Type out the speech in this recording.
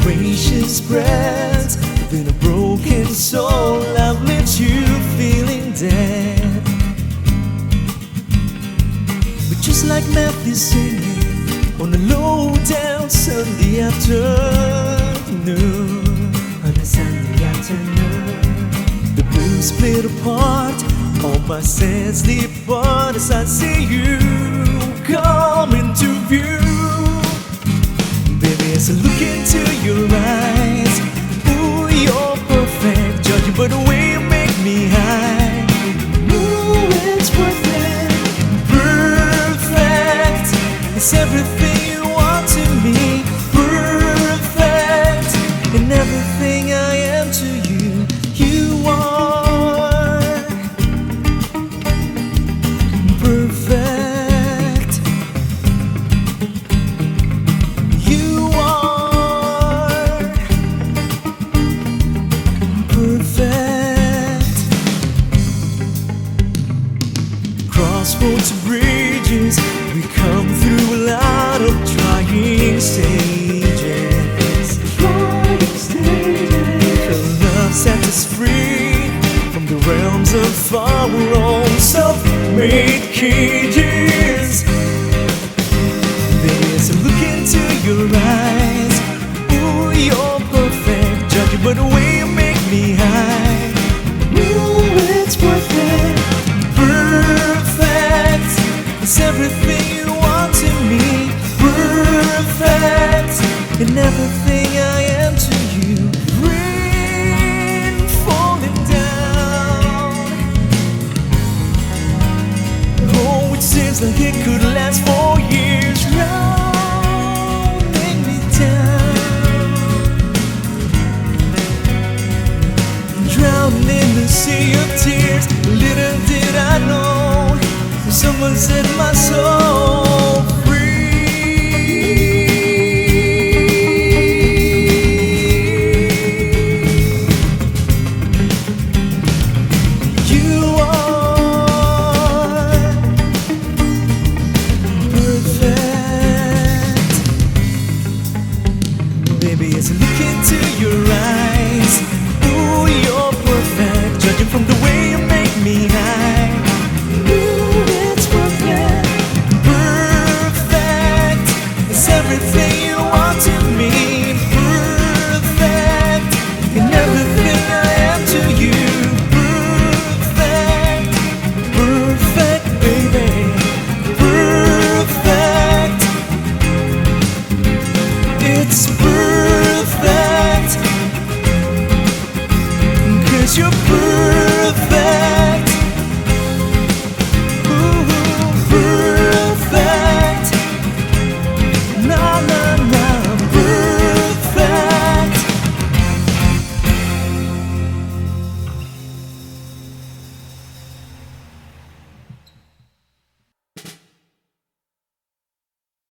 Separation spreads within a broken soul. I've left you feeling dead, but just like Memphis singing on a low down Sunday afternoon. On a Sunday afternoon, the blues split apart, all my sense depart as I see you come into view. Baby, as I look into your eyes, ooh, you're perfect, judging by the way you make me high. Ooh, it's worth it, perfect. It's everything you want to me, perfect. And everything I am to you, you are perfect. You are perfect. Crossroads, bridges, we come through a lot of trying stages. Love set us free from the realms of our own self-made cages. Baby, as I look into your eyes, ooh, you're perfect, judging by the way you make me high. Ooh, it's worth it, perfect. It's everything you want to me, perfect. And everything I am to you, rain falling down. Oh, it seems like it could last for years, drowning me down, drowning in the sea of tears. Little did I know, someone set my soul free. Baby, as I look into your eyes, ooh, you're perfect, judging from the way you make me high. Ooh, it's perfect, perfect. It's everything